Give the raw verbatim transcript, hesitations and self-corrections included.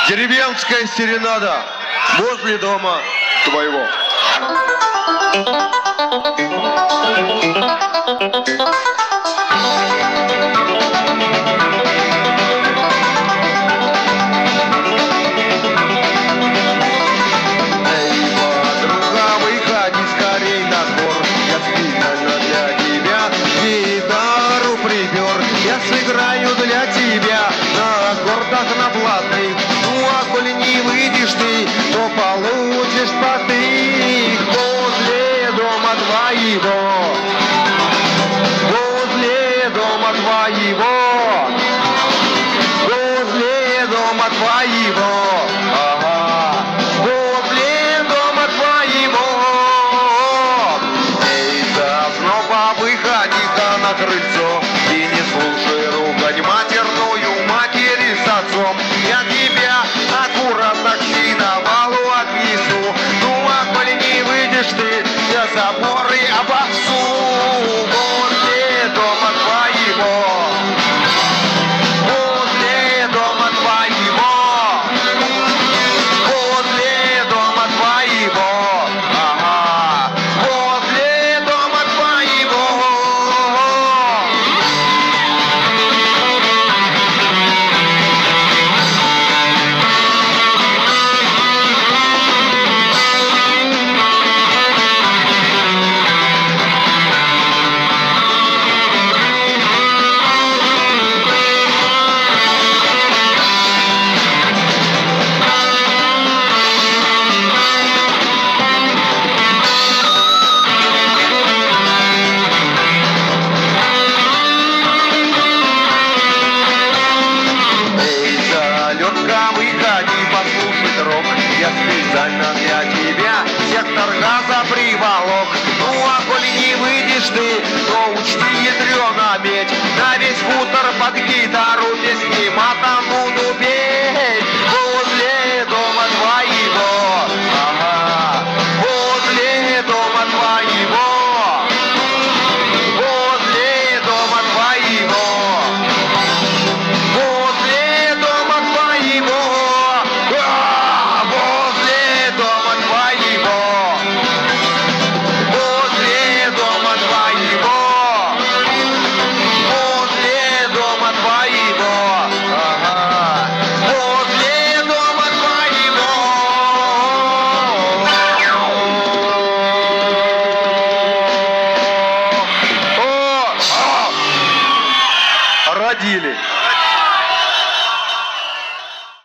Деревенская серенада возле дома твоего. Сыграю для тебя на аккордах на платный. Ну а коли не выйдешь ты, то получишь потык возле дома твоего. Возле дома твоего. Возле дома твоего. Ага. Возле дома твоего. Эй, давно по выходи-то на крыльцо. И не слушай ругань матерную матери с отцом. Я тебя аккуратно к синовалу отнесу. Ну а коли не выйдешь ты, я заборы обовсу. Возле дома твоего. Возле дома твоего. Возле дома твоего. Ага. Возле дома твоего. Я специально для тебя сектор газа приволок. Ну а коли не выйдешь ты, то учти ядрёна медь. На весь хутор под гитару песни матом буду петь.